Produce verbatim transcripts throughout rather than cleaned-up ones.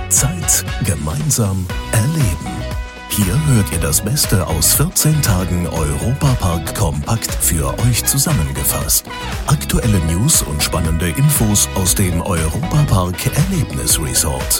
Zeit gemeinsam erleben. Hier hört ihr das Beste aus vierzehn Tagen Europapark kompakt für euch zusammengefasst. Aktuelle News und spannende Infos aus dem Europapark Erlebnisresort.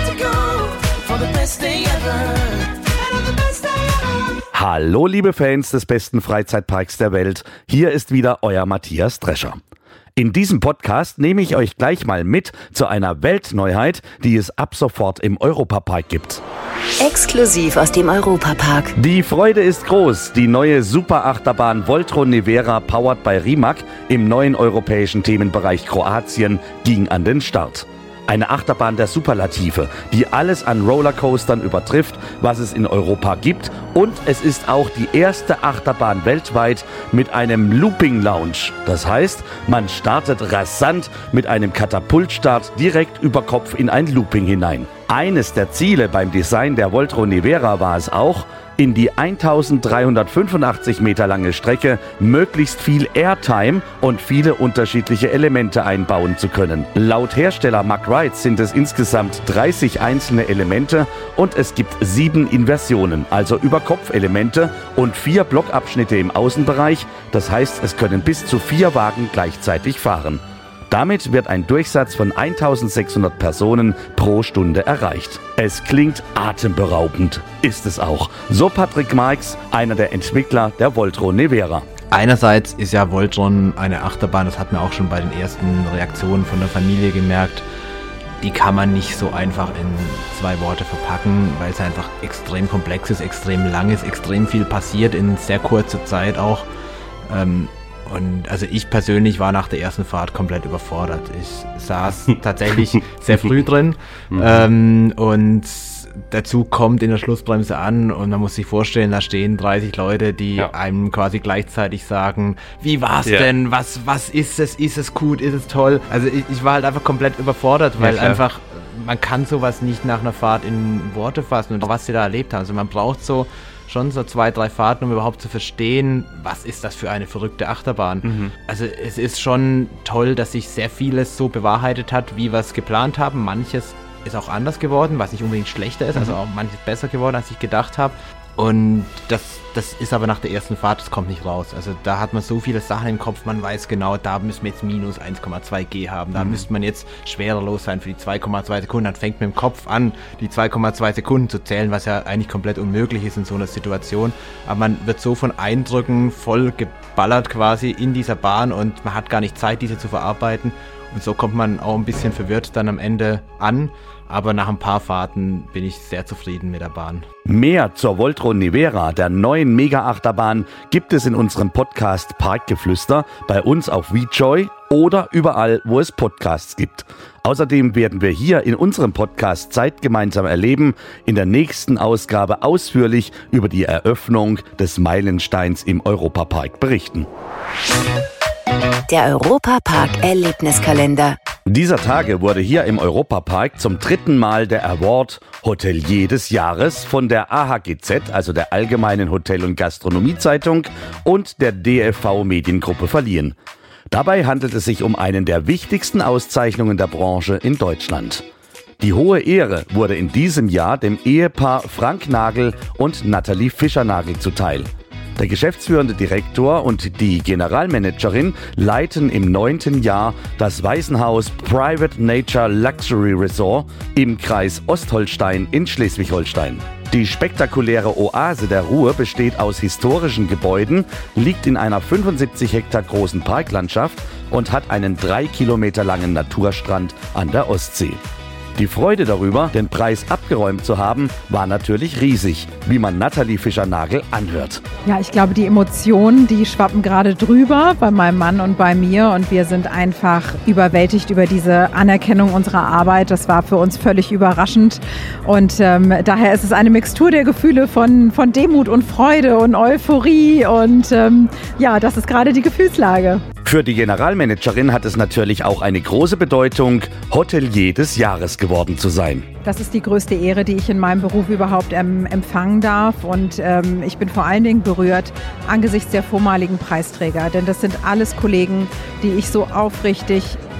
Hallo liebe Fans des besten Freizeitparks der Welt, hier ist wieder euer Matthias Drescher. In diesem Podcast nehme ich euch gleich mal mit zu einer Weltneuheit, die es ab sofort im Europapark gibt. Exklusiv aus dem Europapark. Die Freude ist groß. Die neue Superachterbahn Voltron Nevera, powered by Rimac, im neuen europäischen Themenbereich Kroatien, ging an den Start. Eine Achterbahn der Superlative, die alles an Rollercoastern übertrifft, was es in Europa gibt. Und es ist auch die erste Achterbahn weltweit mit einem Looping Lounge. Das heißt, man startet rasant mit einem Katapultstart direkt über Kopf in ein Looping hinein. Eines der Ziele beim Design der Voltron Nevera war es auch, in die eintausenddreihundertfünfundachtzig Meter lange Strecke möglichst viel Airtime und viele unterschiedliche Elemente einbauen zu können. Laut Hersteller Mack Rides sind es insgesamt dreißig einzelne Elemente und es gibt sieben Inversionen, also Überkopfelemente und vier Blockabschnitte im Außenbereich. Das heißt, es können bis zu vier Wagen gleichzeitig fahren. Damit wird ein Durchsatz von eintausendsechshundert Personen pro Stunde erreicht. Es klingt atemberaubend, ist es auch. So Patrick Marx, einer der Entwickler der Voltron Nevera. Einerseits ist ja Voltron eine Achterbahn, das hat man auch schon bei den ersten Reaktionen von der Familie gemerkt. Die kann man nicht so einfach in zwei Worte verpacken, weil es einfach extrem komplex ist, extrem lang ist, extrem viel passiert in sehr kurzer Zeit auch. Ähm, Und also ich persönlich war nach der ersten Fahrt komplett überfordert. Ich saß tatsächlich sehr früh drin ähm, und dazu kommt in der Schlussbremse an und man muss sich vorstellen, da stehen dreißig Leute, die ja. einem quasi gleichzeitig sagen, wie war's ja. denn, was was ist es, ist es gut, ist es toll? Also ich, ich war halt einfach komplett überfordert, weil ja, einfach, man kann sowas nicht nach einer Fahrt in Worte fassen und was sie da erlebt haben. Also man braucht so schon so zwei, drei Fahrten, um überhaupt zu verstehen, was ist das für eine verrückte Achterbahn. Mhm. Also es ist schon toll, dass sich sehr vieles so bewahrheitet hat, wie wir es geplant haben. Manches ist auch anders geworden, was nicht unbedingt schlechter ist, mhm. also auch manches besser geworden, als ich gedacht habe. Und das, das ist aber nach der ersten Fahrt, das kommt nicht raus. Also da hat man so viele Sachen im Kopf, man weiß genau, da müssen wir jetzt minus eins Komma zwei G haben, da mhm. müsste man jetzt schwerelos sein für die zwei Komma zwei Sekunden. Dann fängt man im Kopf an, die zwei Komma zwei Sekunden zu zählen, was ja eigentlich komplett unmöglich ist in so einer Situation. Aber man wird so von Eindrücken voll geballert quasi in dieser Bahn und man hat gar nicht Zeit, diese zu verarbeiten. Und so kommt man auch ein bisschen verwirrt dann am Ende an. Aber nach ein paar Fahrten bin ich sehr zufrieden mit der Bahn. Mehr zur Voltron Nevera, der neuen Mega-Achterbahn, gibt es in unserem Podcast Parkgeflüster, bei uns auf WeJoy oder überall, wo es Podcasts gibt. Außerdem werden wir hier in unserem Podcast Zeit gemeinsam erleben, in der nächsten Ausgabe ausführlich über die Eröffnung des Meilensteins im Europapark berichten. Der Europapark Erlebniskalender. Dieser Tage wurde hier im Europapark zum dritten Mal der Award Hotelier des Jahres von der A H G Z, also der Allgemeinen Hotel- und Gastronomiezeitung, und der D F V Mediengruppe verliehen. Dabei handelt es sich um einen der wichtigsten Auszeichnungen der Branche in Deutschland. Die hohe Ehre wurde in diesem Jahr dem Ehepaar Frank Nagel und Nathalie Fischer-Nagel zuteil. Der geschäftsführende Direktor und die Generalmanagerin leiten im neunten Jahr das Waisenhaus Private Nature Luxury Resort im Kreis Ostholstein in Schleswig-Holstein. Die spektakuläre Oase der Ruhe besteht aus historischen Gebäuden, liegt in einer fünfundsiebzig Hektar großen Parklandschaft und hat einen drei Kilometer langen Naturstrand an der Ostsee. Die Freude darüber, den Preis abgeräumt zu haben, war natürlich riesig, wie man Nathalie Fischer-Nagel anhört. Ja, ich glaube, die Emotionen, die schwappen gerade drüber bei meinem Mann und bei mir und wir sind einfach überwältigt über diese Anerkennung unserer Arbeit. Das war für uns völlig überraschend und ähm, daher ist es eine Mixtur der Gefühle von, von Demut und Freude und Euphorie und ähm, ja, das ist gerade die Gefühlslage. Für die Generalmanagerin hat es natürlich auch eine große Bedeutung, Hotelier des Jahres geworden zu sein. Das ist die größte Ehre, die ich in meinem Beruf überhaupt ähm, empfangen darf und ähm, ich bin vor allen Dingen berührt angesichts der vormaligen Preisträger, denn das sind alles Kollegen, die ich so aufrichtig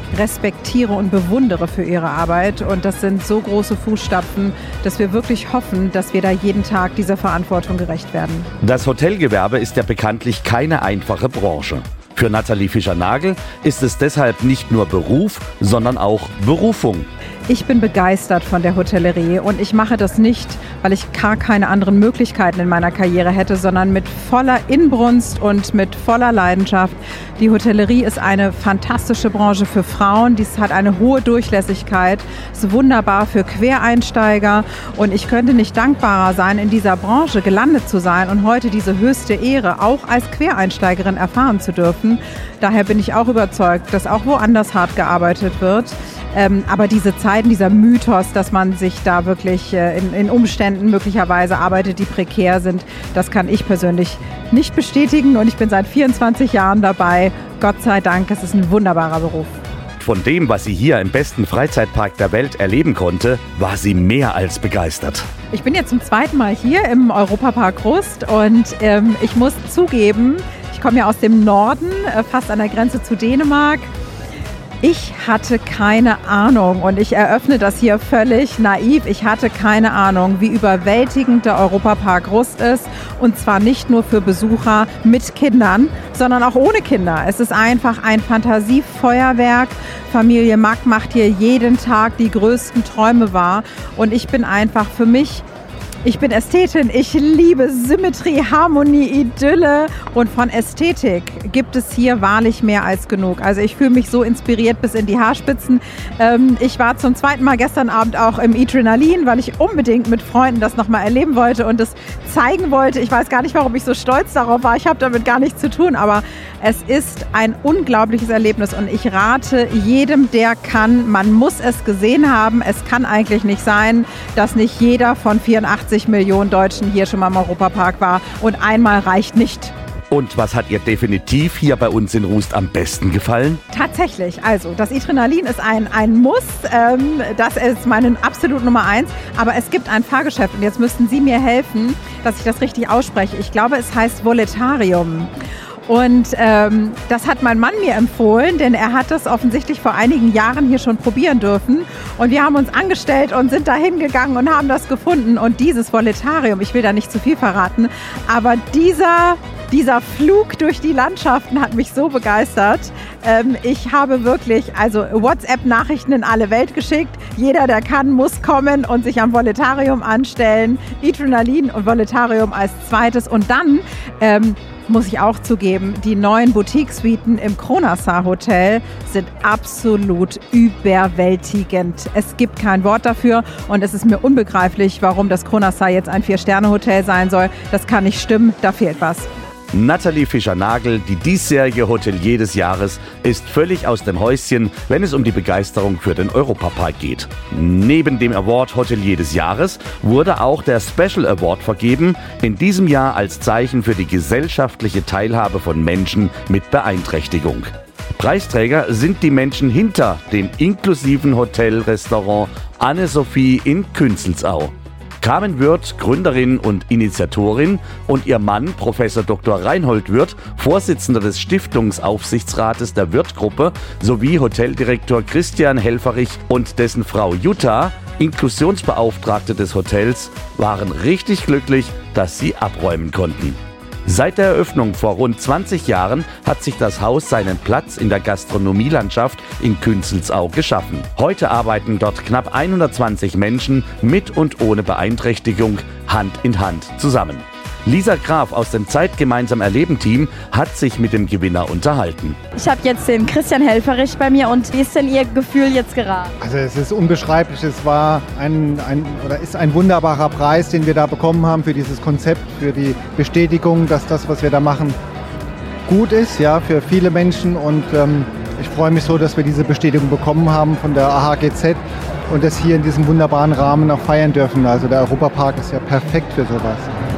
respektiere und bewundere für ihre Arbeit. Und das sind so große Fußstapfen, dass wir wirklich hoffen, dass wir da jeden Tag dieser Verantwortung gerecht werden. Das Hotelgewerbe ist ja bekanntlich keine einfache Branche. Für Nathalie Fischer-Nagel ist es deshalb nicht nur Beruf, sondern auch Berufung. Ich bin begeistert von der Hotellerie und ich mache das nicht, weil ich gar keine anderen Möglichkeiten in meiner Karriere hätte, sondern mit voller Inbrunst und mit voller Leidenschaft. Die Hotellerie ist eine fantastische Branche für Frauen, dies hat eine hohe Durchlässigkeit, ist wunderbar für Quereinsteiger und ich könnte nicht dankbarer sein, in dieser Branche gelandet zu sein und heute diese höchste Ehre auch als Quereinsteigerin erfahren zu dürfen. Daher bin ich auch überzeugt, dass auch woanders hart gearbeitet wird. Ähm, aber diese Zeiten, dieser Mythos, dass man sich da wirklich äh, in, in Umständen möglicherweise arbeitet, die prekär sind, das kann ich persönlich nicht bestätigen. Und ich bin seit vierundzwanzig Jahren dabei. Gott sei Dank, es ist ein wunderbarer Beruf. Von dem, was sie hier im besten Freizeitpark der Welt erleben konnte, war sie mehr als begeistert. Ich bin jetzt zum zweiten Mal hier im Europapark Rust und ähm, ich muss zugeben, ich komme ja aus dem Norden, äh, fast an der Grenze zu Dänemark. Ich hatte keine Ahnung und ich eröffne das hier völlig naiv. Ich hatte keine Ahnung, wie überwältigend der Europapark Rust ist. Und zwar nicht nur für Besucher mit Kindern, sondern auch ohne Kinder. Es ist einfach ein Fantasiefeuerwerk. Familie Mack macht hier jeden Tag die größten Träume wahr. Und ich bin einfach für mich... Ich bin Ästhetin, ich liebe Symmetrie, Harmonie, Idylle und von Ästhetik gibt es hier wahrlich mehr als genug. Also ich fühle mich so inspiriert bis in die Haarspitzen. Ähm, ich war zum zweiten Mal gestern Abend auch im Adrenalin, weil ich unbedingt mit Freunden das nochmal erleben wollte und es zeigen wollte. Ich weiß gar nicht, warum ich so stolz darauf war. Ich habe damit gar nichts zu tun, aber es ist ein unglaubliches Erlebnis und ich rate jedem, der kann, man muss es gesehen haben. Es kann eigentlich nicht sein, dass nicht jeder von vierundachtzig Millionen Deutschen hier schon mal im Europapark war und einmal reicht nicht. Und was hat ihr definitiv hier bei uns in Rust am besten gefallen? Tatsächlich, also das Adrenalin ist ein, ein Muss, ähm, das ist meine absolute Nummer eins, aber es gibt ein Fahrgeschäft und jetzt müssten Sie mir helfen, dass ich das richtig ausspreche. Ich glaube, es heißt Voletarium. Und ähm, das hat mein Mann mir empfohlen, denn er hat das offensichtlich vor einigen Jahren hier schon probieren dürfen. Und wir haben uns angestellt und sind da hingegangen und haben das gefunden. Und dieses Voletarium, ich will da nicht zu viel verraten, aber dieser, dieser Flug durch die Landschaften hat mich so begeistert. Ähm, ich habe wirklich also WhatsApp-Nachrichten in alle Welt geschickt. Jeder, der kann, muss kommen und sich am Voletarium anstellen. Adrenalin und Voletarium als zweites. Und dann... Ähm, muss ich auch zugeben, die neuen Boutique-Suiten im Kronasar Hotel sind absolut überwältigend. Es gibt kein Wort dafür und es ist mir unbegreiflich, warum das Kronasar jetzt ein Vier-Sterne-Hotel sein soll. Das kann nicht stimmen, da fehlt was. Nathalie Fischer-Nagel, die diesjährige Hotelier des Jahres, ist völlig aus dem Häuschen, wenn es um die Begeisterung für den Europapark geht. Neben dem Award Hotelier des Jahres wurde auch der Special Award vergeben, in diesem Jahr als Zeichen für die gesellschaftliche Teilhabe von Menschen mit Beeinträchtigung. Preisträger sind die Menschen hinter dem inklusiven Hotelrestaurant Anne-Sophie in Künzelsau. Carmen Würth, Gründerin und Initiatorin, und ihr Mann, Professor Doktor Reinhold Würth, Vorsitzender des Stiftungsaufsichtsrates der Würth-Gruppe, sowie Hoteldirektor Christian Helferich und dessen Frau Jutta, Inklusionsbeauftragte des Hotels, waren richtig glücklich, dass sie abräumen konnten. Seit der Eröffnung vor rund zwanzig Jahren hat sich das Haus seinen Platz in der Gastronomielandschaft in Künzelsau geschaffen. Heute arbeiten dort knapp hundertzwanzig Menschen mit und ohne Beeinträchtigung Hand in Hand zusammen. Lisa Graf aus dem Zeit gemeinsam erleben Team hat sich mit dem Gewinner unterhalten. Ich habe jetzt den Christian Helferich bei mir und wie ist denn Ihr Gefühl jetzt gerade? Also es ist unbeschreiblich, es war ein, ein oder ist ein wunderbarer Preis, den wir da bekommen haben für dieses Konzept, für die Bestätigung, dass das, was wir da machen, gut ist, ja, für viele Menschen und ähm, ich freue mich so, dass wir diese Bestätigung bekommen haben von der A H G Z und das hier in diesem wunderbaren Rahmen auch feiern dürfen. Also der Europapark ist ja perfekt für sowas.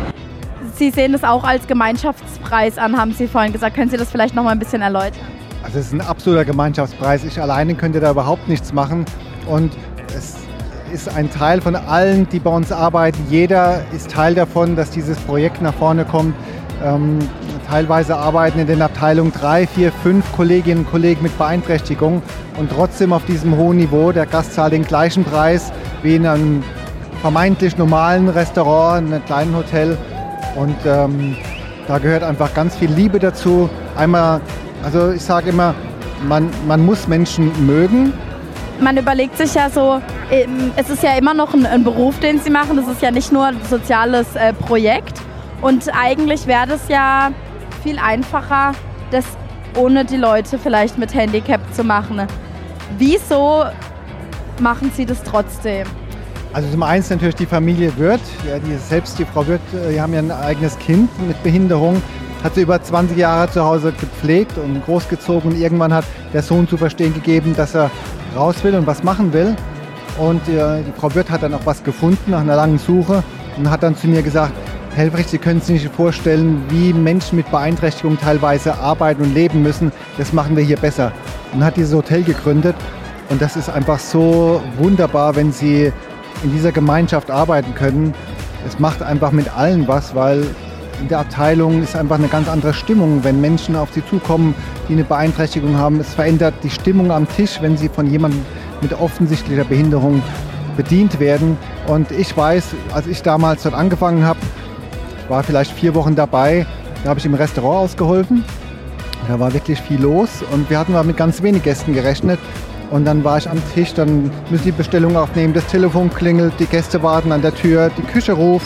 Sie sehen das auch als Gemeinschaftspreis an, haben Sie vorhin gesagt. Können Sie das vielleicht noch mal ein bisschen erläutern? Also es ist ein absoluter Gemeinschaftspreis. Ich alleine könnte da überhaupt nichts machen. Und es ist ein Teil von allen, die bei uns arbeiten. Jeder ist Teil davon, dass dieses Projekt nach vorne kommt. Ähm, teilweise arbeiten in den Abteilungen drei, vier, fünf Kolleginnen und Kollegen mit Beeinträchtigung und trotzdem auf diesem hohen Niveau. Der Gast zahlt den gleichen Preis wie in einem vermeintlich normalen Restaurant, in einem kleinen Hotel. Und ähm, da gehört einfach ganz viel Liebe dazu. Einmal, also ich sage immer, man, man muss Menschen mögen. Man überlegt sich ja so, es ist ja immer noch ein, ein Beruf, den sie machen. Das ist ja nicht nur ein soziales äh, Projekt. Und eigentlich wäre das ja viel einfacher, das ohne die Leute vielleicht mit Handicap zu machen. Wieso machen sie das trotzdem? Also zum einen natürlich die Familie Wirth, ja, die selbst die Frau Wirth, die haben ja ein eigenes Kind mit Behinderung, hat sie über zwanzig Jahre zu Hause gepflegt und großgezogen und irgendwann hat der Sohn zu verstehen gegeben, dass er raus will und was machen will. Und äh, die Frau Wirth hat dann auch was gefunden nach einer langen Suche und hat dann zu mir gesagt, Helfrich, Sie können sich nicht vorstellen, wie Menschen mit Beeinträchtigung teilweise arbeiten und leben müssen. Das machen wir hier besser. Und hat dieses Hotel gegründet und das ist einfach so wunderbar, wenn Sie in dieser Gemeinschaft arbeiten können. Es macht einfach mit allen was, weil in der Abteilung ist einfach eine ganz andere Stimmung, wenn Menschen auf sie zukommen, die eine Beeinträchtigung haben. Es verändert die Stimmung am Tisch, wenn sie von jemandem mit offensichtlicher Behinderung bedient werden. Und ich weiß, als ich damals dort angefangen habe, ich war vielleicht vier Wochen dabei, da habe ich im Restaurant ausgeholfen. Da war wirklich viel los und wir hatten mal mit ganz wenig Gästen gerechnet. Und dann war ich am Tisch, dann müssen die Bestellung aufnehmen, das Telefon klingelt, die Gäste warten an der Tür, die Küche ruft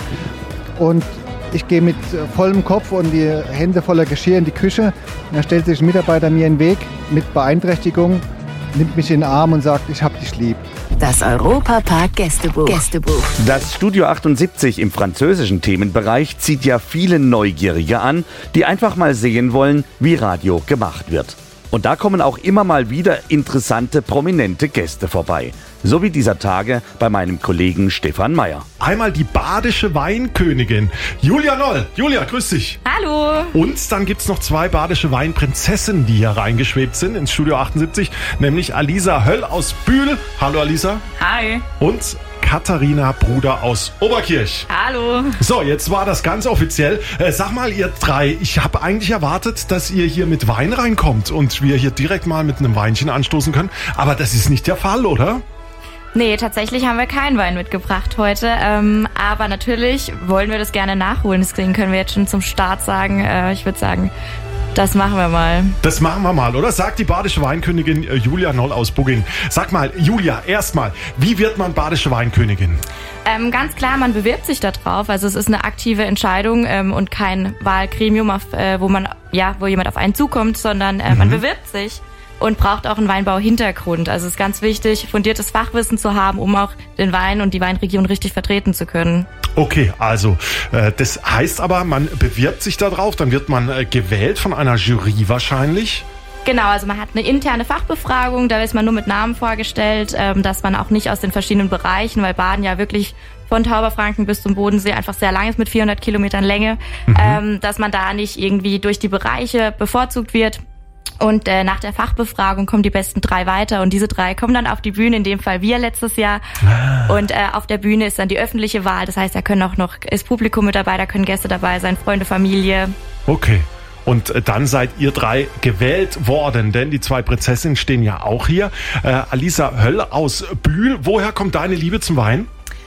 und ich gehe mit vollem Kopf und die Hände voller Geschirr in die Küche. Und da stellt sich ein Mitarbeiter mir in den Weg mit Beeinträchtigung, nimmt mich in den Arm und sagt, ich hab dich lieb. Das Europa-Park Gästebuch. Gästebuch. Das Studio achtundsiebzig im französischen Themenbereich zieht ja viele Neugierige an, die einfach mal sehen wollen, wie Radio gemacht wird. Und da kommen auch immer mal wieder interessante, prominente Gäste vorbei. So wie dieser Tage bei meinem Kollegen Stefan Meyer. Einmal die badische Weinkönigin, Julia Noll. Julia, grüß dich. Hallo. Und dann gibt's noch zwei badische Weinprinzessinnen, die hier reingeschwebt sind ins Studio achtundsiebzig, nämlich Alisa Höll aus Bühl. Hallo Alisa. Hi. Und Katharina Bruder aus Oberkirch. Hallo. So, jetzt war das ganz offiziell. Äh, sag mal, ihr drei, ich habe eigentlich erwartet, dass ihr hier mit Wein reinkommt und wir hier direkt mal mit einem Weinchen anstoßen können. Aber das ist nicht der Fall, oder? Nee, tatsächlich haben wir keinen Wein mitgebracht heute. Ähm, aber natürlich wollen wir das gerne nachholen. Deswegen können wir jetzt schon zum Start sagen, äh, ich würde sagen, das machen wir mal. Das machen wir mal, oder? Sagt die badische Weinkönigin äh, Julia Noll aus Bugging. Sag mal, Julia, erstmal, wie wird man badische Weinkönigin? Ähm, ganz klar, man bewirbt sich da drauf. Also es ist eine aktive Entscheidung ähm, und kein Wahlgremium, auf, äh, wo man, ja, wo jemand auf einen zukommt, sondern äh, mhm. man bewirbt sich und braucht auch einen Weinbau-Hintergrund. Also es ist ganz wichtig, fundiertes Fachwissen zu haben, um auch den Wein und die Weinregion richtig vertreten zu können. Okay, also äh, das heißt aber, man bewirbt sich da drauf, dann wird man äh, gewählt von einer Jury wahrscheinlich? Genau, also man hat eine interne Fachbefragung, da ist man nur mit Namen vorgestellt, ähm, dass man auch nicht aus den verschiedenen Bereichen, weil Baden ja wirklich von Tauberfranken bis zum Bodensee einfach sehr lang ist mit vierhundert Kilometern Länge, mhm. ähm, dass man da nicht irgendwie durch die Bereiche bevorzugt wird. Und äh, nach der Fachbefragung kommen die besten drei weiter und diese drei kommen dann auf die Bühne, in dem Fall wir letztes Jahr. Ah. Und äh, auf der Bühne ist dann die öffentliche Wahl, das heißt, da können auch noch, ist Publikum mit dabei, da können Gäste dabei sein, Freunde, Familie. Okay. Und äh, dann seid ihr drei gewählt worden, denn die zwei Prinzessinnen stehen ja auch hier. Äh, Alisa Höll aus Bühl, woher kommt deine Liebe zum Wein?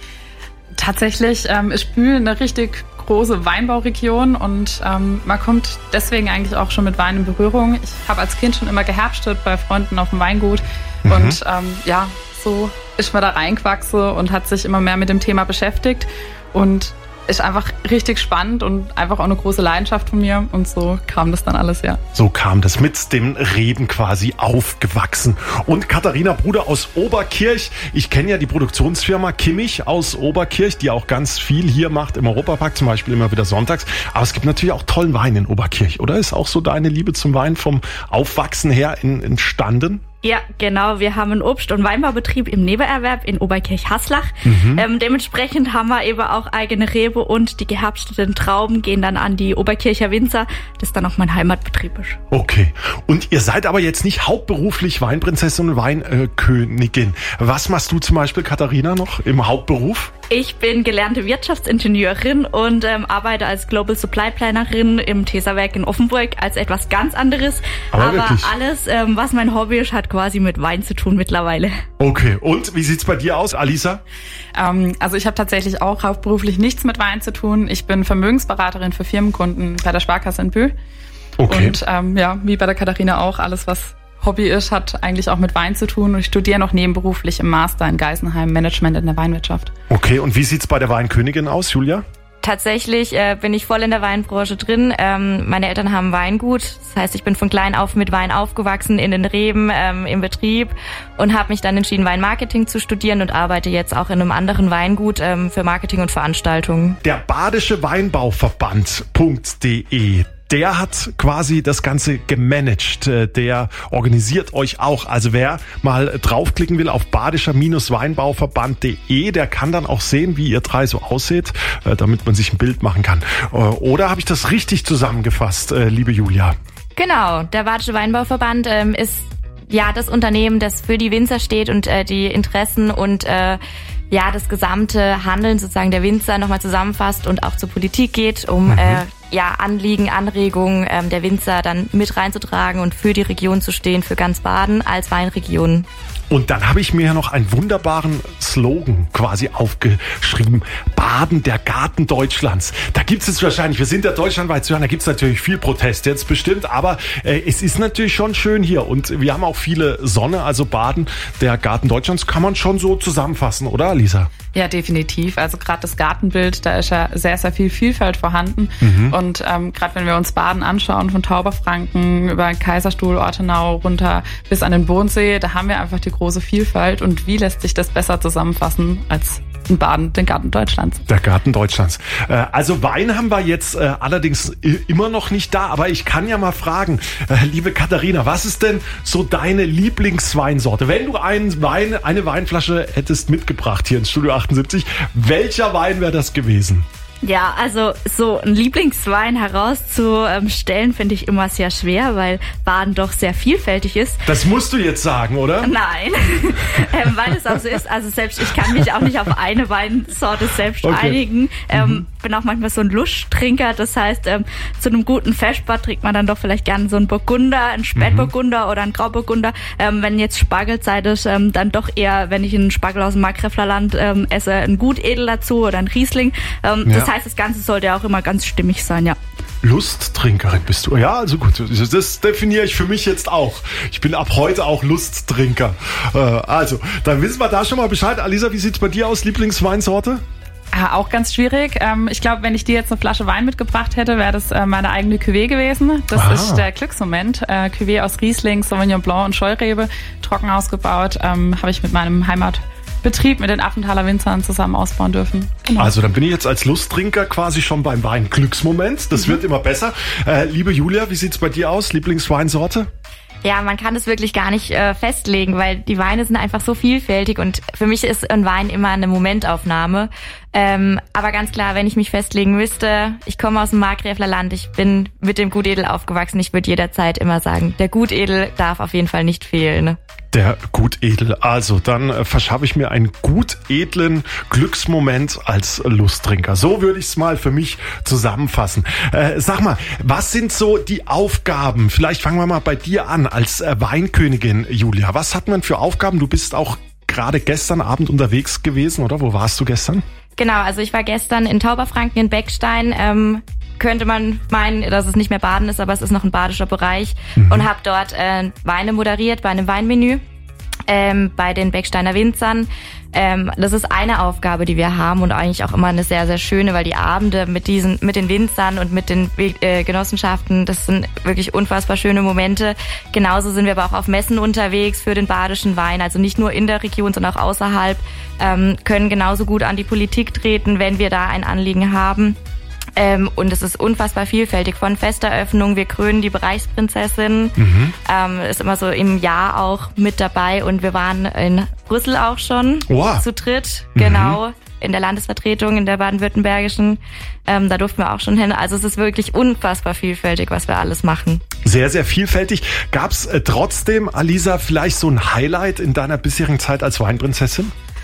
Tatsächlich ähm, ist Bühl eine richtig große Weinbauregion und ähm, man kommt deswegen eigentlich auch schon mit Wein in Berührung. Ich habe als Kind schon immer geherbstet bei Freunden auf dem Weingut mhm. und ähm, ja, so ist man da reingewachsen und hat sich immer mehr mit dem Thema beschäftigt und ist einfach richtig spannend und einfach auch eine große Leidenschaft von mir und so kam das dann alles, ja. So kam das mit dem Reben quasi aufgewachsen. Und Katharina Bruder aus Oberkirch, ich kenne ja die Produktionsfirma Kimmich aus Oberkirch, die auch ganz viel hier macht im Europapark, zum Beispiel immer wieder sonntags. Aber es gibt natürlich auch tollen Wein in Oberkirch, oder? Ist auch so deine Liebe zum Wein vom Aufwachsen her in, entstanden? Ja, genau. Wir haben einen Obst- und Weinbaubetrieb im Nebenerwerb in Oberkirch-Haslach. Mhm. Ähm, dementsprechend haben wir eben auch eigene Rebe und die geherbsteten Trauben gehen dann an die Oberkircher Winzer, das dann auch mein Heimatbetrieb ist. Okay. Und ihr seid aber jetzt nicht hauptberuflich Weinprinzessin und Weinkönigin. Was machst du zum Beispiel, Katharina, noch im Hauptberuf? Ich bin gelernte Wirtschaftsingenieurin und ähm, arbeite als Global Supply Plannerin im Tesawerk in Offenburg als etwas ganz anderes. Aber, Aber wirklich? alles, ähm, was mein Hobby ist, hat quasi mit Wein zu tun mittlerweile. Okay, und wie sieht's bei dir aus, Alisa? Ähm, also ich habe tatsächlich auch hauptberuflich nichts mit Wein zu tun. Ich bin Vermögensberaterin für Firmenkunden bei der Sparkasse in Bü. Okay. Und ähm, ja, wie bei der Katharina auch, alles was Hobby ist, hat eigentlich auch mit Wein zu tun. Und ich studiere noch nebenberuflich im Master in Geisenheim Management in der Weinwirtschaft. Okay, und wie sieht's bei der Weinkönigin aus, Julia? Tatsächlich äh, bin ich voll in der Weinbranche drin. Ähm, meine Eltern haben Weingut. Das heißt, ich bin von klein auf mit Wein aufgewachsen, in den Reben, ähm, im Betrieb und habe mich dann entschieden, Weinmarketing zu studieren und arbeite jetzt auch in einem anderen Weingut ähm, für Marketing und Veranstaltungen. Der Badische Weinbauverband.de. Der hat quasi das Ganze gemanagt. Der organisiert euch auch. Also wer mal draufklicken will auf badischer Weinbauverband punkt de, der kann dann auch sehen, wie ihr drei so ausseht, damit man sich ein Bild machen kann. Oder habe ich das richtig zusammengefasst, liebe Julia? Genau, der Badische Weinbauverband ähm, ist ja das Unternehmen, das für die Winzer steht und äh, die Interessen und äh, ja das gesamte Handeln sozusagen der Winzer nochmal zusammenfasst und auch zur Politik geht, um mhm. äh, ja Anliegen, Anregungen ähm, der Winzer dann mit reinzutragen und für die Region zu stehen, für ganz Baden als Weinregion. Und dann habe ich mir ja noch einen wunderbaren Slogan quasi aufgeschrieben. Baden, der Garten Deutschlands. Da gibt es jetzt wahrscheinlich, wir sind ja deutschlandweit zu hören, da gibt es natürlich viel Protest jetzt bestimmt, aber äh, es ist natürlich schon schön hier und wir haben auch viele Sonne, also Baden, der Garten Deutschlands kann man schon so zusammenfassen, oder Lisa? Ja, definitiv. Also gerade das Gartenbild, da ist ja sehr, sehr viel Vielfalt vorhanden. Mhm. Und ähm, gerade wenn wir uns Baden anschauen, von Tauberfranken über Kaiserstuhl, Ortenau runter bis an den Bodensee, da haben wir einfach die große Vielfalt. Und wie lässt sich das besser zusammenfassen als in Baden, den Garten Deutschlands? Der Garten Deutschlands. Äh, also Wein haben wir jetzt äh, allerdings immer noch nicht da, aber ich kann ja mal fragen, äh, liebe Katharina, was ist denn so deine Lieblingsweinsorte? Wenn du einen Wein, eine Weinflasche hättest mitgebracht hier ins Studio achtundsiebzig, welcher Wein wäre das gewesen? Ja, also so ein Lieblingswein herauszustellen, finde ich immer sehr schwer, weil Baden doch sehr vielfältig ist. Das musst du jetzt sagen, oder? Nein, ähm, weil es auch so ist. Also selbst ich kann mich auch nicht auf eine Weinsorte selbst okay. einigen. Ähm, mhm. Bin auch manchmal so ein Luschtrinker. Das heißt, ähm, zu einem guten Festbad trinkt man dann doch vielleicht gerne so einen Burgunder, einen Spätburgunder mhm. oder einen Grauburgunder. Ähm, wenn jetzt Spargelzeit ist, ähm, dann doch eher, wenn ich einen Spargel aus dem Markgräflerland ähm, esse, ein Gutedel dazu oder ein Riesling. Ähm, ja. Das heißt, das Ganze sollte auch immer ganz stimmig sein, ja. Lusttrinkerin bist du. Ja, also gut, das definiere ich für mich jetzt auch. Ich bin ab heute auch Lusttrinker. Äh, also, dann wissen wir da schon mal Bescheid. Alisa, wie sieht's bei dir aus? Lieblingsweinsorte? Ja, auch ganz schwierig. Ich glaube, wenn ich dir jetzt eine Flasche Wein mitgebracht hätte, wäre das meine eigene Cuvée gewesen. Das Aha. ist der Glücksmoment. Cuvée aus Riesling, Sauvignon Blanc und Scheurebe, trocken ausgebaut. Habe ich mit meinem Heimatbetrieb, mit den Affenthaler Winzern zusammen ausbauen dürfen. Genau. Also dann bin ich jetzt als Lusttrinker quasi schon beim Wein. Glücksmoment, das mhm. wird immer besser. Äh, liebe Julia, wie sieht's bei dir aus? Lieblingsweinsorte? Ja, man kann es wirklich gar nicht äh, festlegen, weil die Weine sind einfach so vielfältig und für mich ist ein Wein immer eine Momentaufnahme. Ähm, aber ganz klar, wenn ich mich festlegen müsste, ich komme aus dem Markgräflerland, ich bin mit dem Gutedel aufgewachsen, ich würde jederzeit immer sagen, der Gutedel darf auf jeden Fall nicht fehlen. Der Gutedel. Also, dann äh, verschaffe ich mir einen gutedlen Glücksmoment als Lusttrinker. So würde ich es mal für mich zusammenfassen. Äh, sag mal, was sind so die Aufgaben? Vielleicht fangen wir mal bei dir an als äh, Weinkönigin, Julia. Was hat man für Aufgaben? Du bist auch gerade gestern Abend unterwegs gewesen, oder? Wo warst du gestern? Genau, also ich war gestern in Tauberfranken in Beckstein. Ähm, könnte man meinen, dass es nicht mehr Baden ist, aber es ist noch ein badischer Bereich. Mhm. Und habe dort äh, Weine moderiert bei einem Weinmenü ähm, bei den Becksteiner Winzern. Ähm, das ist eine Aufgabe, die wir haben und eigentlich auch immer eine sehr, sehr schöne, weil die Abende mit diesen, mit den Winzern und mit den äh, Genossenschaften, das sind wirklich unfassbar schöne Momente. Genauso sind wir aber auch auf Messen unterwegs für den badischen Wein, also nicht nur in der Region, sondern auch außerhalb, ähm, können genauso gut an die Politik treten, wenn wir da ein Anliegen haben. Ähm, und es ist unfassbar vielfältig von Festeröffnung. Wir krönen die Bereichsprinzessin. Mhm. Ähm, ist immer so im Jahr auch mit dabei. Und wir waren in Brüssel auch schon wow. zu dritt. Mhm. Genau. In der Landesvertretung, in der baden-württembergischen. Ähm, da durften wir auch schon hin. Also es ist wirklich unfassbar vielfältig, was wir alles machen. Sehr, sehr vielfältig. Gab es äh, trotzdem, Alisa, vielleicht so ein Highlight in deiner bisherigen Zeit als Weinprinzessin?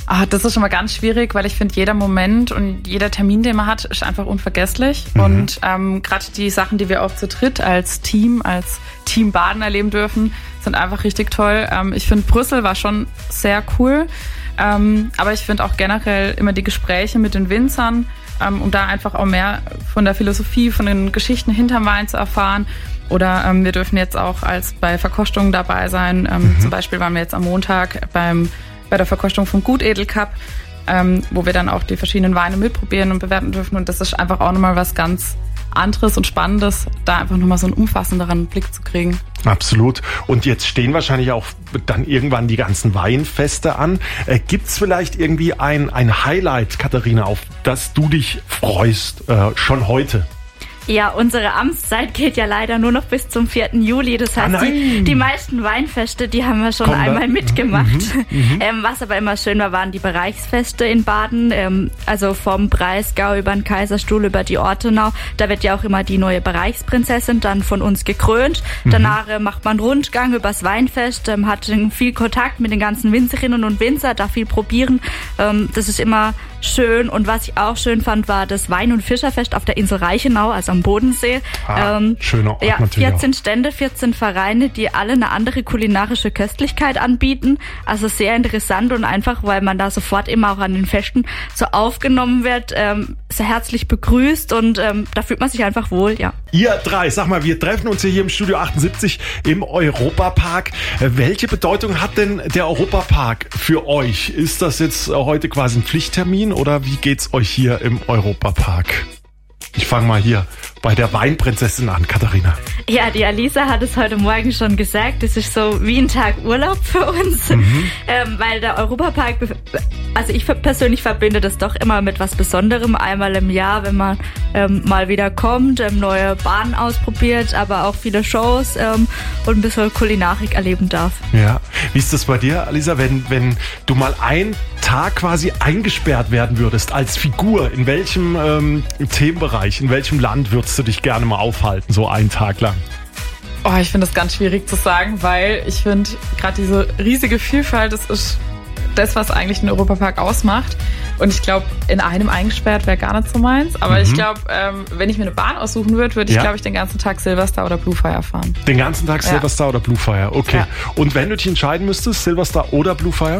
Ah, das ist schon mal ganz schwierig, weil ich finde, jeder Moment und jeder Termin, den man hat, ist einfach unvergesslich. Mhm. Und ähm, gerade die Sachen, die wir auch zu dritt als Team, als Team Baden erleben dürfen, sind einfach richtig toll. Ähm, ich finde, Brüssel war schon sehr cool. Ähm, aber ich finde auch generell immer die Gespräche mit den Winzern, ähm, um da einfach auch mehr von der Philosophie, von den Geschichten hinterm Wein zu erfahren. Oder ähm, wir dürfen jetzt auch als bei Verkostungen dabei sein. Ähm, mhm. Zum Beispiel waren wir jetzt am Montag beim bei der Verkostung vom Gutedelcup, ähm, wo wir dann auch die verschiedenen Weine mitprobieren und bewerten dürfen. Und das ist einfach auch nochmal was ganz anderes und Spannendes, da einfach nochmal so einen umfassenderen Blick zu kriegen. Absolut. Und jetzt stehen wahrscheinlich auch dann irgendwann die ganzen Weinfeste an. Äh, gibt's vielleicht irgendwie ein, ein Highlight, Katharina, auf das du dich freust, äh, schon heute? Ja, unsere Amtszeit geht ja leider nur noch bis zum vierten Juli. Das heißt, ah, die, die meisten Weinfeste, die haben wir schon Komm, einmal mitgemacht. Mhm, ähm, was aber immer schön war, waren die Bereichsfeste in Baden. Ähm, also vom Breisgau über den Kaiserstuhl, über die Ortenau. Da wird ja auch immer die neue Bereichsprinzessin dann von uns gekrönt. Mhm. Danach äh, macht man Rundgang übers Weinfest, ähm, hat viel Kontakt mit den ganzen Winzerinnen und Winzer, darf viel probieren. Ähm, das ist immer schön. Und was ich auch schön fand, war das Wein- und Fischerfest auf der Insel Reichenau, also am Bodensee. Ah, ähm, schöner Ort ja, natürlich vierzehn auch. Stände, vierzehn Vereine, die alle eine andere kulinarische Köstlichkeit anbieten. Also sehr interessant und einfach, weil man da sofort immer auch an den Festen so aufgenommen wird, ähm, sehr herzlich begrüßt und ähm, da fühlt man sich einfach wohl, ja. Ihr drei, sag mal, wir treffen uns hier im Studio achtundsiebzig im Europapark. Welche Bedeutung hat denn der Europapark für euch? Ist das jetzt heute quasi ein Pflichttermin oder wie geht's euch hier im Europapark? Ich fange mal hier bei der Weinprinzessin an, Katharina. Ja, die Alisa hat es heute Morgen schon gesagt, das ist so wie ein Tag Urlaub für uns, mhm. ähm, weil der Europapark, also ich persönlich verbinde das doch immer mit was Besonderem, einmal im Jahr, wenn man ähm, mal wieder kommt, ähm, neue Bahnen ausprobiert, aber auch viele Shows ähm, und ein bisschen Kulinarik erleben darf. Ja, wie ist das bei dir, Alisa, wenn, wenn du mal einen Tag quasi eingesperrt werden würdest als Figur, in welchem ähm, Themenbereich, in welchem Land würdest du dich gerne mal aufhalten, so einen Tag lang? Oh, ich finde das ganz schwierig zu sagen, weil ich finde, gerade diese riesige Vielfalt, das ist das, was eigentlich den Europapark ausmacht. Und ich glaube, in einem eingesperrt wäre gar nicht so meins. Aber mhm. ich glaube, ähm, wenn ich mir eine Bahn aussuchen würde, würde ich, ja. glaube ich, den ganzen Tag Silverstar oder Bluefire fahren. Den ganzen Tag ja. Silverstar oder Bluefire, okay. Ja. Und wenn du dich entscheiden müsstest, Silverstar oder Bluefire?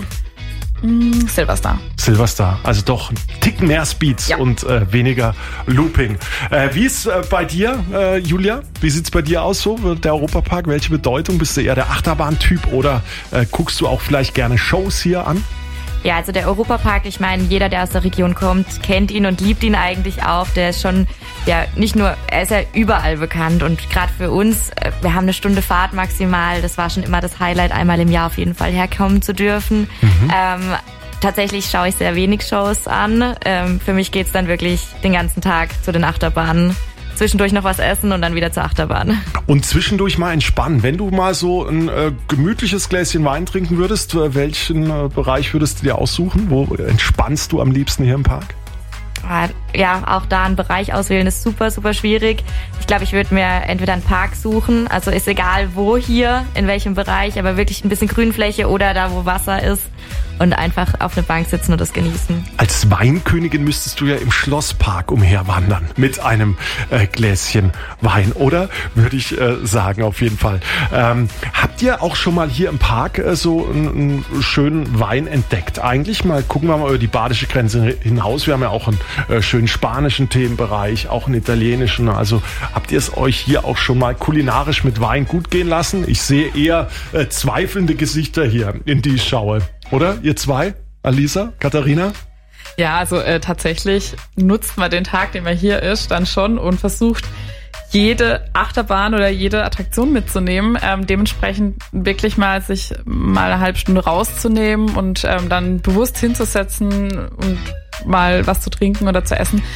Mm, Silverstar. Silverstar, also doch ein Ticken mehr Speeds ja. und äh, weniger Looping. Äh, wie ist äh, bei dir, äh, Julia? Wie sieht's bei dir aus so, der Europapark? Welche Bedeutung? Bist du eher der Achterbahn-Typ oder äh, guckst du auch vielleicht gerne Shows hier an? Ja, also der Europapark, ich meine, jeder, der aus der Region kommt, kennt ihn und liebt ihn eigentlich auch. Der ist schon, ja, nicht nur, er ist ja überall bekannt und gerade für uns, wir haben eine Stunde Fahrt maximal, das war schon immer das Highlight, einmal im Jahr auf jeden Fall herkommen zu dürfen. Mhm. Ähm, tatsächlich schaue ich sehr wenig Shows an. Ähm, für mich geht's dann wirklich den ganzen Tag zu den Achterbahnen. Zwischendurch noch was essen und dann wieder zur Achterbahn. Und zwischendurch mal entspannen. Wenn du mal so ein äh, gemütliches Gläschen Wein trinken würdest, äh, welchen äh, Bereich würdest du dir aussuchen? Wo entspannst du am liebsten hier im Park? Ja, auch da einen Bereich auswählen ist super, super schwierig. Ich glaube, ich würde mir entweder einen Park suchen, also ist egal wo hier, in welchem Bereich, aber wirklich ein bisschen Grünfläche oder da, wo Wasser ist und einfach auf eine Bank sitzen und das genießen. Als Weinkönigin müsstest du ja im Schlosspark umherwandern mit einem äh, Gläschen Wein, oder? Würde ich äh, sagen, auf jeden Fall. Ähm, habt ihr auch schon mal hier im Park äh, so einen, einen schönen Wein entdeckt? Eigentlich mal gucken wir mal über die badische Grenze hinaus. Wir haben ja auch einen äh, schönen spanischen Themenbereich, auch einen italienischen. Also habt ihr es euch hier auch schon mal kulinarisch mit Wein gut gehen lassen? Ich sehe eher äh, zweifelnde Gesichter hier, in die ich schaue. Oder, ihr zwei? Alisa, Katharina? Ja, also äh, tatsächlich nutzt man den Tag, den man hier ist, dann schon und versucht, jede Achterbahn oder jede Attraktion mitzunehmen. Ähm, dementsprechend wirklich mal sich mal eine halbe Stunde rauszunehmen und ähm, dann bewusst hinzusetzen und mal was zu trinken oder zu essen.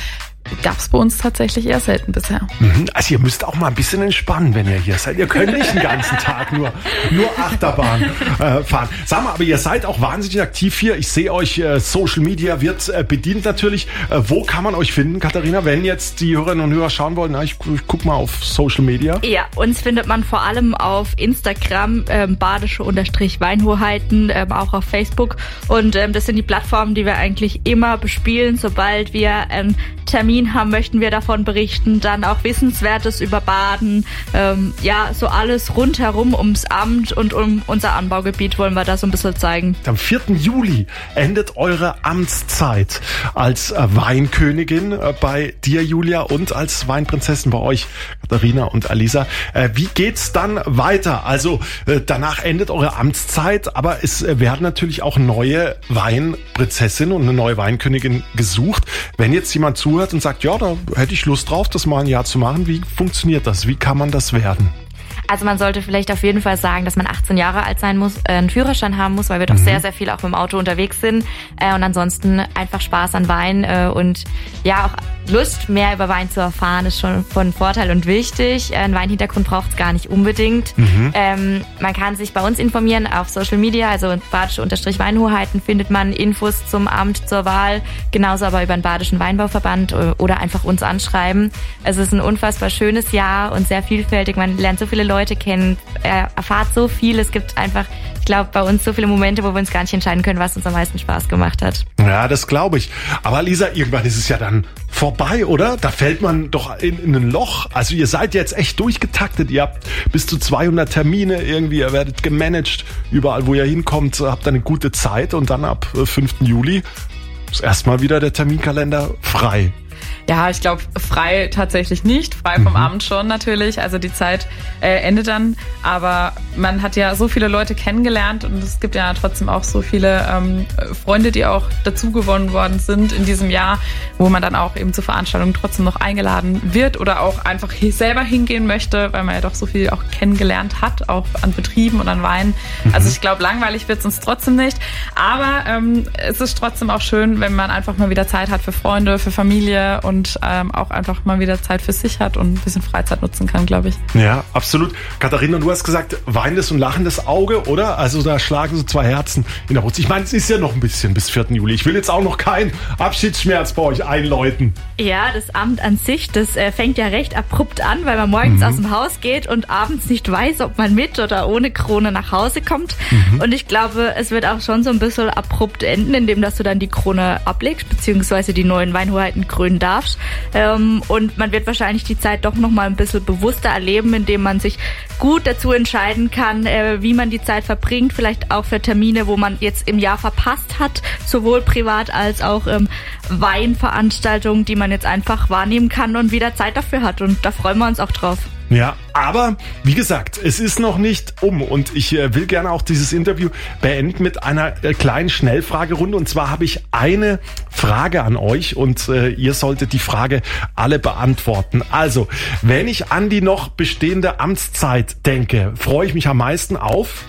gab es bei uns tatsächlich eher selten bisher. Also ihr müsst auch mal ein bisschen entspannen, wenn ihr hier seid. Ihr könnt nicht den ganzen Tag nur, nur Achterbahn äh, fahren. Sag mal, aber ihr seid auch wahnsinnig aktiv hier. Ich sehe euch, äh, Social Media wird äh, bedient natürlich. Äh, wo kann man euch finden, Katharina, wenn jetzt die Hörerinnen und Hörer schauen wollen? Na, ich, ich guck mal auf Social Media. Ja, uns findet man vor allem auf Instagram, ähm, badische Unterstrich Weinhoheiten, ähm, auch auf Facebook. Und ähm, das sind die Plattformen, die wir eigentlich immer bespielen. Sobald wir einen Termin haben, möchten wir davon berichten. Dann auch Wissenswertes über Baden. Ähm, ja, so alles rundherum ums Amt und um unser Anbaugebiet wollen wir da so ein bisschen zeigen. Am vierten Juli endet eure Amtszeit als äh, Weinkönigin äh, bei dir, Julia, und als Weinprinzessin bei euch, Katharina und Alisa. Äh, wie geht's dann weiter? Also äh, danach endet eure Amtszeit, aber es äh, werden natürlich auch neue Weinprinzessinnen und eine neue Weinkönigin gesucht. Wenn jetzt jemand zuhört und sagt, ja, da hätte ich Lust drauf, das mal ein Jahr zu machen, wie funktioniert das? Wie kann man das werden? Also man sollte vielleicht auf jeden Fall sagen, dass man achtzehn Jahre alt sein muss, äh, einen Führerschein haben muss, weil wir doch mhm. sehr, sehr viel auch mit dem Auto unterwegs sind. Äh, und ansonsten einfach Spaß an Wein äh, und ja auch Lust, mehr über Wein zu erfahren, ist schon von Vorteil und wichtig. Ein Weinhintergrund braucht es gar nicht unbedingt. Mhm. Ähm, man kann sich bei uns informieren auf Social Media, also badische Unterstrich Weinhoheiten findet man Infos zum Amt, zur Wahl, genauso aber über den Badischen Weinbauverband oder einfach uns anschreiben. Es ist ein unfassbar schönes Jahr und sehr vielfältig. Man lernt so viele Leute kennen, erfahrt so viel. Es gibt einfach, ich glaube, bei uns so viele Momente, wo wir uns gar nicht entscheiden können, was uns am meisten Spaß gemacht hat. Ja, das glaube ich. Aber Lisa, irgendwann ist es ja dann vorbei, oder? Da fällt man doch in, in ein Loch. Also ihr seid jetzt echt durchgetaktet. Ihr habt bis zu zweihundert Termine irgendwie. Ihr werdet gemanagt. Überall, wo ihr hinkommt, habt eine gute Zeit. Und dann ab fünften Juli ist erstmal wieder der Terminkalender frei. Ja, ich glaube, frei tatsächlich nicht. Frei vom mhm. Amt schon natürlich. Also die Zeit äh, endet dann. Aber man hat ja so viele Leute kennengelernt und es gibt ja trotzdem auch so viele ähm, Freunde, die auch dazu gewonnen worden sind in diesem Jahr, wo man dann auch eben zu Veranstaltungen trotzdem noch eingeladen wird oder auch einfach selber hingehen möchte, weil man ja doch so viel auch kennengelernt hat, auch an Betrieben und an Weinen. Mhm. Also ich glaube, langweilig wird es uns trotzdem nicht. Aber ähm, es ist trotzdem auch schön, wenn man einfach mal wieder Zeit hat für Freunde, für Familie und und ähm, auch einfach mal wieder Zeit für sich hat und ein bisschen Freizeit nutzen kann, glaube ich. Ja, absolut. Katharina, du hast gesagt, weinendes und lachendes Auge, oder? Also da schlagen so zwei Herzen in der Brust. Ich meine, es ist ja noch ein bisschen bis vierten Juli. Ich will jetzt auch noch keinen Abschiedsschmerz bei euch einläuten. Ja, das Amt an sich, das äh, fängt ja recht abrupt an, weil man morgens mhm. aus dem Haus geht und abends nicht weiß, ob man mit oder ohne Krone nach Hause kommt. Mhm. Und ich glaube, es wird auch schon so ein bisschen abrupt enden, indem dass du dann die Krone ablegst, beziehungsweise die neuen Weinhoheiten krönen darfst. Ähm, und man wird wahrscheinlich die Zeit doch noch mal ein bisschen bewusster erleben, indem man sich gut dazu entscheiden kann, äh, wie man die Zeit verbringt, vielleicht auch für Termine, wo man jetzt im Jahr verpasst hat, sowohl privat als auch ähm, Weinveranstaltungen, die man jetzt einfach wahrnehmen kann und wieder Zeit dafür hat. Und da freuen wir uns auch drauf. Ja, aber wie gesagt, es ist noch nicht um und ich äh, will gerne auch dieses Interview beenden mit einer äh, kleinen Schnellfragerunde. Und zwar habe ich eine Frage an euch und äh, ihr solltet die Frage alle beantworten. Also, wenn ich an die noch bestehende Amtszeit denke, freue ich mich am meisten auf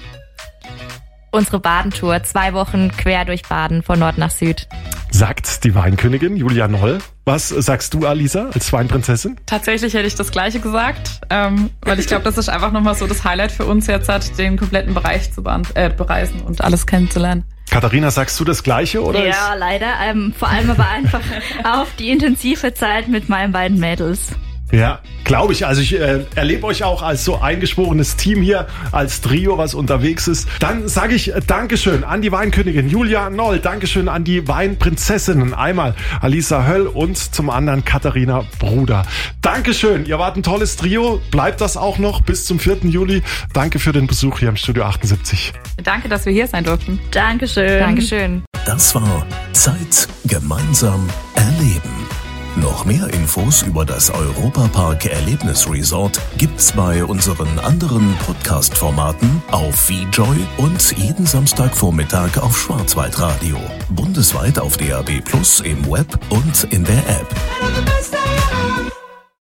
unsere Badentour, zwei Wochen quer durch Baden von Nord nach Süd. Sagt die Weinkönigin Julia Noll. Was sagst du, Alisa, als Weinprinzessin? Tatsächlich hätte ich das Gleiche gesagt, ähm, weil ich glaube, das ist einfach nochmal so das Highlight für uns jetzt hat, den kompletten Bereich zu beant- äh, bereisen und alles kennenzulernen. Katharina, sagst du das Gleiche, oder? Ja, leider. Ähm, vor allem aber einfach auf die intensive Zeit mit meinen beiden Mädels. Ja, glaube ich. Also ich äh, erlebe euch auch als so eingeschworenes Team hier, als Trio, was unterwegs ist. Dann sage ich äh, Dankeschön an die Weinkönigin Julia Noll. Dankeschön an die Weinprinzessinnen. Einmal Alisa Höll und zum anderen Katharina Bruder. Dankeschön. Ihr wart ein tolles Trio. Bleibt das auch noch bis zum vierten Juli. Danke für den Besuch hier im Studio achtundsiebzig. Danke, dass wir hier sein durften. Dankeschön. Dankeschön. Das war Zeit gemeinsam erleben. Noch mehr Infos über das Europapark Erlebnis Resort gibt's bei unseren anderen Podcast-Formaten auf VJoy und jeden Samstagvormittag auf Schwarzwaldradio. Bundesweit auf D A B plus, im Web und in der App.